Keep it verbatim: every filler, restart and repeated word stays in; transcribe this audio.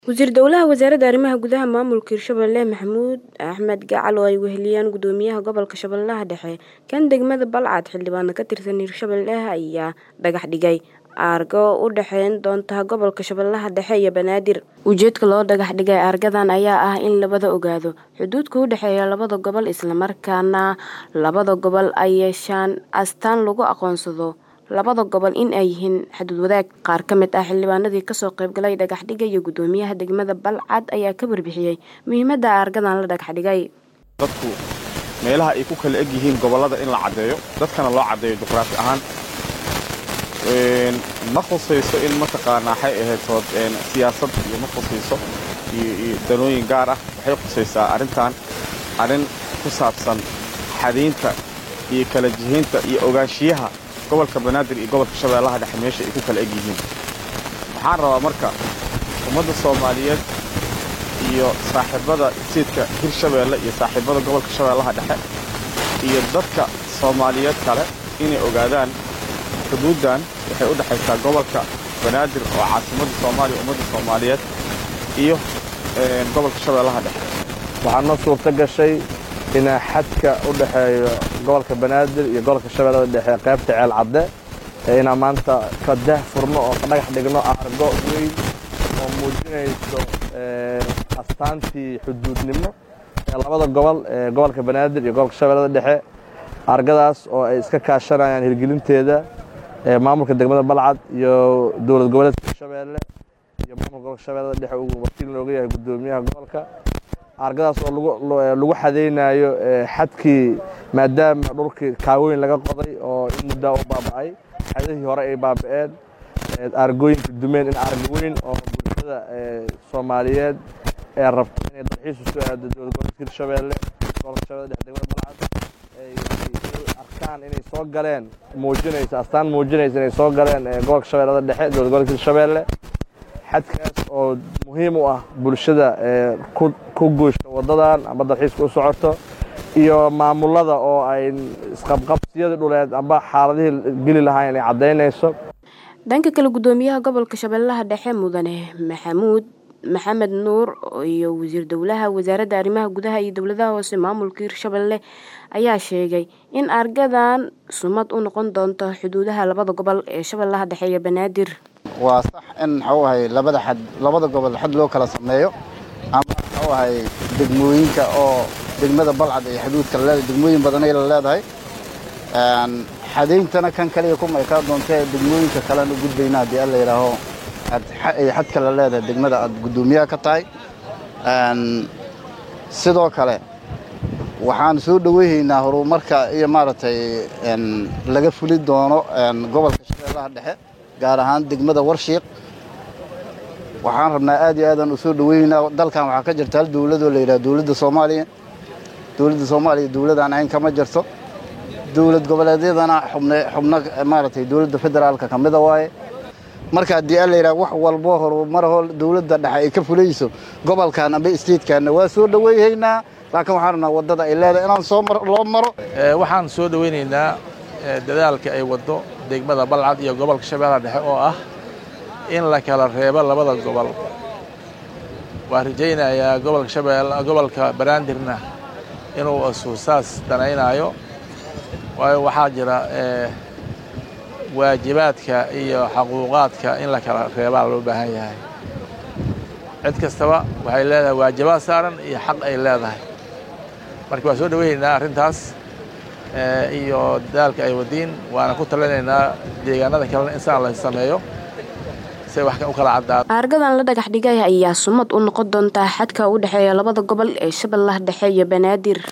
وزير دولها وزارة arrimaha gudaha maamulka Hirshabelle Maxamuud Axmed Gacal oo ay weheliyaan gudoomiyaha gobolka Shabeellaha Dhexe kan degmada Balcad xildhibaan ka tirsan Hirshabelle ayaa dhagax dhigay aargo u dhaxeyn doonta gobolka Shabeellaha Dhexe iyo Banaadir. Ujeedka loo dhagax dhigay aargadan ayaa ah in labada ogaado xuduudka u dhaxeeya labada gobol isla markaana labada gobol ay yeeshaan astaan lagu aqoonsado labada gobol in ay yihiin xadud wadaag. Qaar ka mid ah xildhibaanadii ka soo qayb galay dhagax dhigay iyo gudoomiyaha degmada Balcad ayaa ka warbixiyay muhiimadda aargadan la dhagax dhigay. dadku meelaha ay ku kala eg yihiin gobolada in la cadeeyo dadkana loo cadeeyo juqraafi ahaan een ma khusayso in ma taqaanaa hay ahayd een siyaasad iyo ma khusayso iyo danooyin gaar ah waxay khusaysaa arintan arin ku saabsan xadiinta iyo kala jiheynta iyo ogaanshiyaha gobolka Banaadir iyo gobolka Shabeellaha Dhexe meesha ay ku kala eg yihiin. waxaan rabaa marka ummadda Soomaaliyeed iyo saaxiibada sidka Hirshabelle iyo saaxiibada gobolka Shabeellaha Dhexe iyo dadka Soomaaliyeed kale inay ogaadaan xuduudan waxay u dhaxaysaa gobolka Banaadir oo caasimadda Soomaaliya ummadda Soomaaliyeed iyo ee gobolka Shabeellaha Dhexe. waxaan noo suurta gashay in xadka u dhaxeeyo gobolka Banaadir iyo gobolka Shabeellaha Dhexe qaybta ceel cadde ee maanta ka dah furno oo dhagax dhigno aargo weyn oo muujinayso ee astaantii xuduudnimo ee labada gobol ee gobolka Banaadir iyo gobolka Shabeellaha Dhexe. aargadaas oo ay iska kaashanayaan hirgelinteeda ee maamulka degmada Balcad iyo dowlad goboleedka Shabeelle iyo maamulka gobolka Shabeellaha Dhexe uu wakiil looga yahay gudoomiyaha gobolka. aargadaas oo lagu lagu xadeynayo xadkii maadaama dhulkii kaaweyn laga qoday oo in muddo u baaba'ay xadadii hore ay baaba'een aargooyinka dumeen in aargo weyn oo bulshada Soomaaliyeed ee rabta inay dalxiis u soo aado dowlad goboleedka Shabeelle gobolka Shabeellaha Dhexe degmada Balcad ay arkaan inay soo galeen muujinaysa astaan muujinaysa inay soo galeen gobolka Shabeellaha Dhexe dowlad goboleedka Shabeelle. xadkaas oo muhiim u ah bulshada ee ku guushta wadadan ama dalxiiska u socoto iyo maamulada oo ay isqabqabsiyada dhuleed amba xaaladihii geli lahayn ay cadeynayso. dhanka kale gudoomiyaha gobolka Shabeellaha Dhexe mudane Maxamuud Maxamed Nuur iyo wasiir dowlaha wasaaradda arrimaha gudaha iyo dowladaha hoose maamulka Hirshabelle ayaa sheegay in aargadan sumad u noqon doonto xuduudaha labada gobol ee Shabeellaha Dhexe iyo Banaadir. waa sax in xawahay labada xad labada gobol xad loo kala sameeyo ama xawahay degmooyinka oo degmada Balcad ay xuduudka leedahay degmooyin badan ay leedahay aan xadeentana kan kaliya kuma ay ka doontay degmooyinka kale u gudbayna hadii la yiraahdo ay xad kala leedahay degmada aad gudoomiyaha ka tahay aan sidoo kale waxaan soo dhaweeynaa horumarka iyo maartay in laga fuli doono gobolka Shabeellaha Dhexe gaar ahaan degmada Warshiiq. waxaan rabnaa aad iyo aad u soo dhaweeynaa dalkan waxa ka jirta dawladda la yiraahdo dawladda Soomaaliya dawladda Soomaaliya dawladdan aan kama jirto dawlad goboleedyadana xubno xubno maartay dawladda federaalka kamida waaye marka hadii la yiraahdo wax walbo horumar hol dawladda dhexe ay ka fulayso gobolkan amba state-kan waa soo dhaweeynaa laakiin waxaan rabnaa wadada ay leedahay inaan soo mar loo maro waxaan soo dhaweynaynaa dadaalka ay wado degmada Balcad iyo gobolka Shabeellaha Dhexe oo ah in la kala reebo labada gobol. waa rajaynayaa gobolka Shabeellaha gobolka Banaadirna inuu asuusaas danaynayo waayo waxaa jira ee waajibaadka iyo xuquuqaadka in la kala reebaa loo baahan yahay. cid kastaba waxay leedahay waajibaad saaran iyo xaq ay leedahay. marka waa soo dhaweeynaa arrintaas iyo dadaalka ay wadiin waana ku talinaynaa deegaanada kale in saan la sameeyo si wax u kala cadaado. aargadan la dhagax dhigay ayaa sumad u noqon doonta xadka u dhaxeeya labada gobol ee Shabeellaha Dhexe iyo Banaadir.